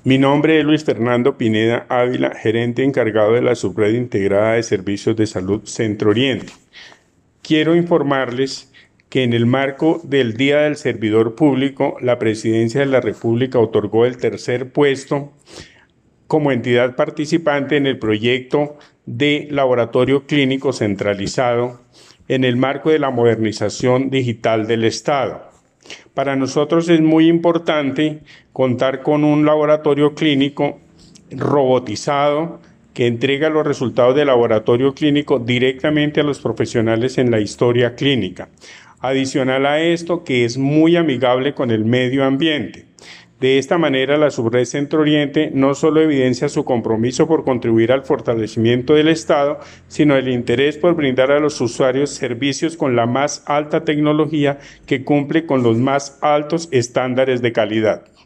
Mi nombre es Luis Fernando Pineda Ávila, gerente encargado de la Subred Integrada de Servicios de Salud Centro Oriente. Quiero informarles que en el marco del Día del Servidor Público, la Presidencia de la República otorgó el tercer puesto como entidad participante en el proyecto de laboratorio clínico centralizado en el marco de la modernización digital del Estado. Para nosotros es muy importante contar con un laboratorio clínico robotizado que entrega los resultados del laboratorio clínico directamente a los profesionales en la historia clínica. Adicional a esto, que es muy amigable con el medio ambiente. De esta manera, la Subred Centro Oriente no solo evidencia su compromiso por contribuir al fortalecimiento del Estado, sino el interés por brindar a los usuarios servicios con la más alta tecnología que cumple con los más altos estándares de calidad.